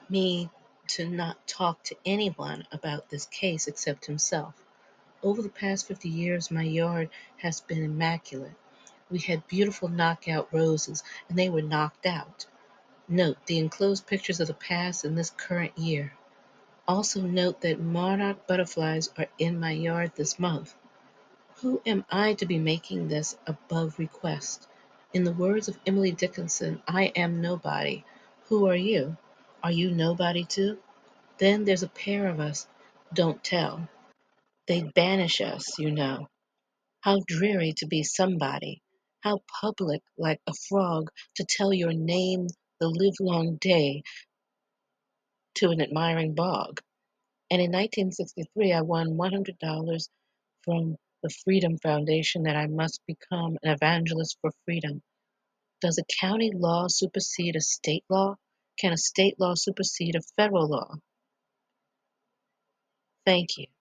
me to not talk to anyone about this case except himself. Over the past 50 years, my yard has been immaculate. We had beautiful knockout roses, and they were knocked out. Note the enclosed pictures of the past and this current year. Also note that monarch butterflies are in my yard this month. Who am I to be making this above request? In the words of Emily Dickinson, I am nobody. Who are you? Are you nobody too? Then there's a pair of us. Don't tell. They'd banish us, you know. How dreary to be somebody. How public, like a frog, to tell your name the livelong day to an admiring bog. And in 1963, I won $100 from the Freedom Foundation that I must become an evangelist for freedom. Does a county law supersede a state law? Can a state law supersede a federal law? Thank you.